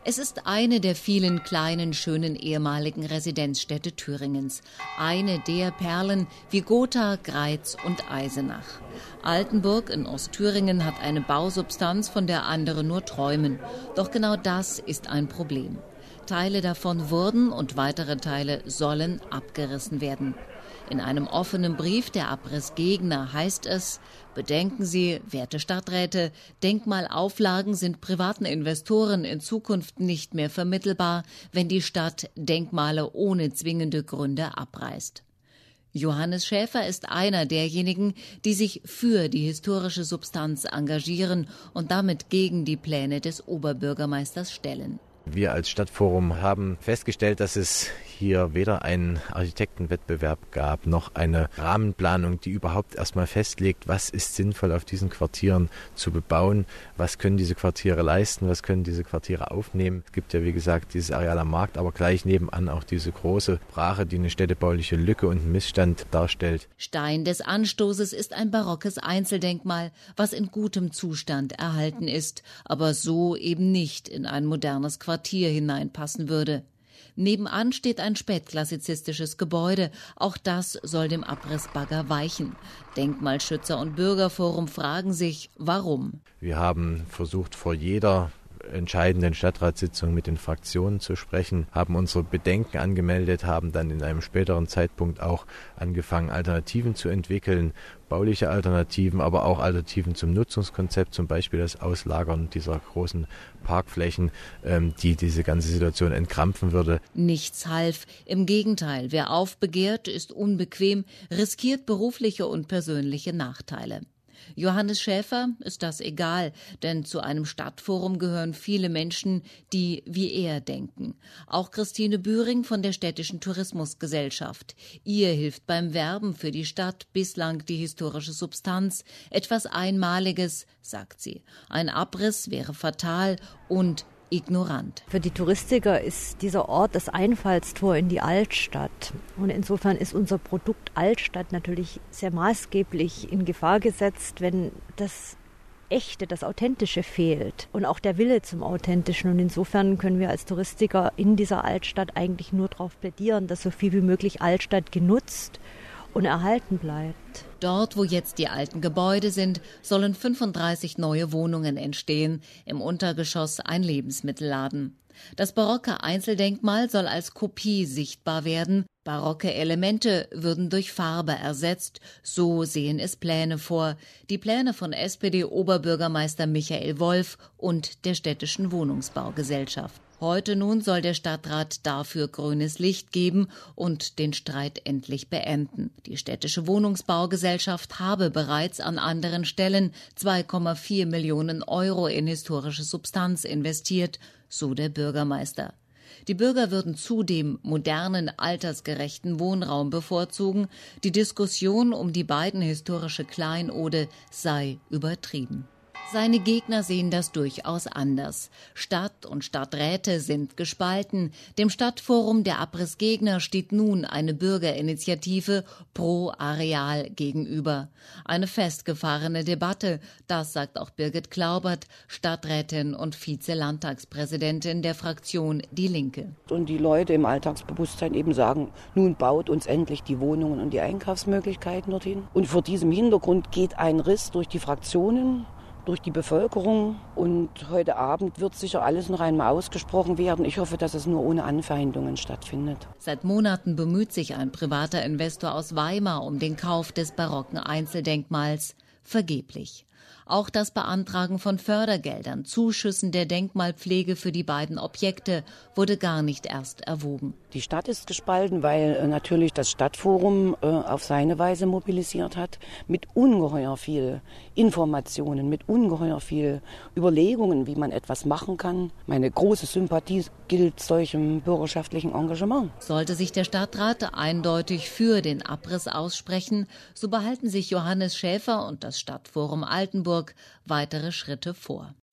Es ist eine der vielen kleinen, schönen ehemaligen Residenzstädte Thüringens. Eine der Perlen wie Gotha, Greiz und Eisenach. Altenburg in Ostthüringen hat eine Bausubstanz, von der andere nur träumen. Doch genau das ist ein Problem. Teile davon wurden und weitere Teile sollen abgerissen werden. In einem offenen Brief der Abrissgegner heißt es: Bedenken Sie, werte Stadträte, Denkmalauflagen sind privaten Investoren in Zukunft nicht mehr vermittelbar, wenn die Stadt Denkmale ohne zwingende Gründe abreißt. Johannes Schäfer ist einer derjenigen, die sich für die historische Substanz engagieren und damit gegen die Pläne des Oberbürgermeisters stellen. Wir als Stadtforum haben festgestellt, dass es hier weder einen Architektenwettbewerb gab, noch eine Rahmenplanung, die überhaupt erstmal festlegt, was ist sinnvoll auf diesen Quartieren zu bebauen, was können diese Quartiere leisten, was können diese Quartiere aufnehmen. Es gibt ja, wie gesagt, dieses Areal am Markt, aber gleich nebenan auch diese große Brache, die eine städtebauliche Lücke und einen Missstand darstellt. Stein des Anstoßes ist ein barockes Einzeldenkmal, was in gutem Zustand erhalten ist, aber so eben nicht in ein modernes Quartier hineinpassen würde. Nebenan steht ein spätklassizistisches Gebäude. Auch das soll dem Abrissbagger weichen. Denkmalschützer und Bürgerforum fragen sich, warum. Wir haben versucht, vor jeder entscheidenden Stadtratssitzung mit den Fraktionen zu sprechen, haben unsere Bedenken angemeldet, haben dann in einem späteren Zeitpunkt auch angefangen, Alternativen zu entwickeln, bauliche Alternativen, aber auch Alternativen zum Nutzungskonzept, zum Beispiel das Auslagern dieser großen Parkflächen, die diese ganze Situation entkrampfen würde. Nichts half. Im Gegenteil, wer aufbegehrt, ist unbequem, riskiert berufliche und persönliche Nachteile. Johannes Schäfer ist das egal, denn zu einem Stadtforum gehören viele Menschen, die wie er denken. Auch Christine Bühring von der Städtischen Tourismusgesellschaft. Ihr hilft beim Werben für die Stadt bislang die historische Substanz. Etwas Einmaliges, sagt sie. Ein Abriss wäre fatal und ignorant. Für die Touristiker ist dieser Ort das Einfallstor in die Altstadt. Und insofern ist unser Produkt Altstadt natürlich sehr maßgeblich in Gefahr gesetzt, wenn das Echte, das Authentische fehlt und auch der Wille zum Authentischen. Und insofern können wir als Touristiker in dieser Altstadt eigentlich nur darauf plädieren, dass so viel wie möglich Altstadt genutzt und erhalten bleibt. Dort, wo jetzt die alten Gebäude sind, sollen 35 neue Wohnungen entstehen, im Untergeschoss ein Lebensmittelladen. Das barocke Einzeldenkmal soll als Kopie sichtbar werden. Barocke Elemente würden durch Farbe ersetzt. So sehen es Pläne vor. Die Pläne von SPD-Oberbürgermeister Michael Wolf und der Städtischen Wohnungsbaugesellschaft. Heute nun soll der Stadtrat dafür grünes Licht geben und den Streit endlich beenden. Die Städtische Wohnungsbaugesellschaft habe bereits an anderen Stellen 2,4 Millionen Euro in historische Substanz investiert, so der Bürgermeister. Die Bürger würden zudem modernen, altersgerechten Wohnraum bevorzugen. Die Diskussion um die beiden historische Kleinode sei übertrieben. Seine Gegner sehen das durchaus anders. Stadt und Stadträte sind gespalten. Dem Stadtforum der Abrissgegner steht nun eine Bürgerinitiative pro Areal gegenüber. Eine festgefahrene Debatte, das sagt auch Birgit Klaubert, Stadträtin und Vize-Landtagspräsidentin der Fraktion Die Linke. Und die Leute im Alltagsbewusstsein eben sagen, nun baut uns endlich die Wohnungen und die Einkaufsmöglichkeiten dorthin. Und vor diesem Hintergrund geht ein Riss durch die Fraktionen, durch die Bevölkerung, und heute Abend wird sicher alles noch einmal ausgesprochen werden. Ich hoffe, dass es nur ohne Anfeindungen stattfindet. Seit Monaten bemüht sich ein privater Investor aus Weimar um den Kauf des barocken Einzeldenkmals. Vergeblich. Auch das Beantragen von Fördergeldern, Zuschüssen der Denkmalpflege für die beiden Objekte wurde gar nicht erst erwogen. Die Stadt ist gespalten, weil natürlich das Stadtforum auf seine Weise mobilisiert hat, mit ungeheuer viel Informationen, mit ungeheuer viel Überlegungen, wie man etwas machen kann. Meine große Sympathie gilt solchem bürgerschaftlichen Engagement. Sollte sich der Stadtrat eindeutig für den Abriss aussprechen, so behalten sich Johannes Schäfer und das Stadtforum Altenburg weitere Schritte vor.